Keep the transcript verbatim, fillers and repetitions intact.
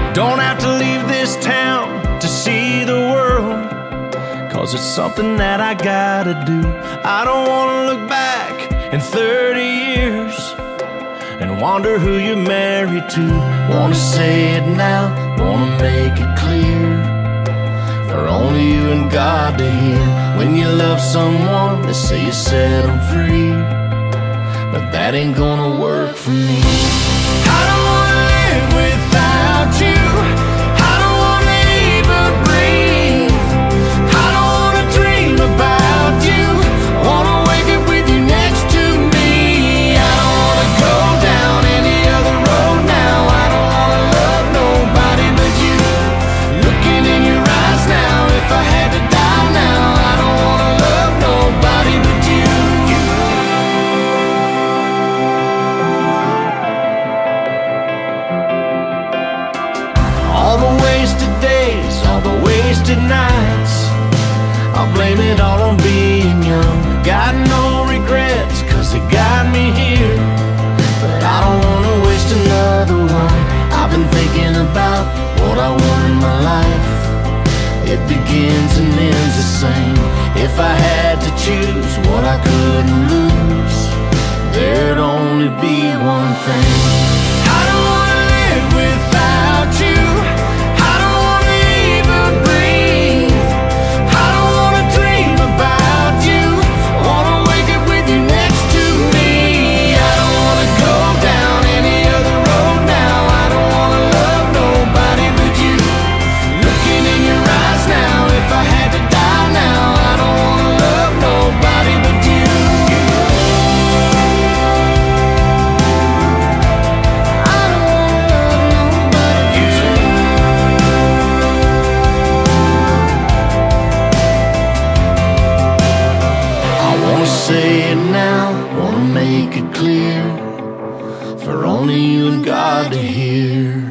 Don't have to leave this town to see the world, 'cause it's something that I gotta do. I don't wanna look back in thirty years and wonder who you're married to. Wanna say it now, wanna make it clear, for only you and God to hear. When you love someone, they say you set them free, but that ain't gonna work for me. I don't wanna live without you. I don't wanna even breathe. I don't wanna dream about you. I wanna wake up with you next to me. I don't wanna go down any other road now. I don't wanna love nobody but you. Looking in your eyes now, if I had to die now, I don't wanna love nobody but you. All the wasted days, all the wasted nights, I'll blame it all on being young. Got no regrets, 'cause it got me here, but I don't wanna waste another one. I've been thinking about what I want in my life. It begins and ends the same. If I had to choose what I couldn't lose, there'd only be one thing. I don't wanna live without you. I don't wanna even breathe. I don't wanna dream about you. I wanna wake up with you next to me. I don't wanna go down any other road now. I don't wanna love nobody but you. Looking in your eyes now, if I had to die now, I don't wanna love nobody but you. I don't wanna love nobody but you. I wanna say it now, wanna make it clear, for only you and God to hear.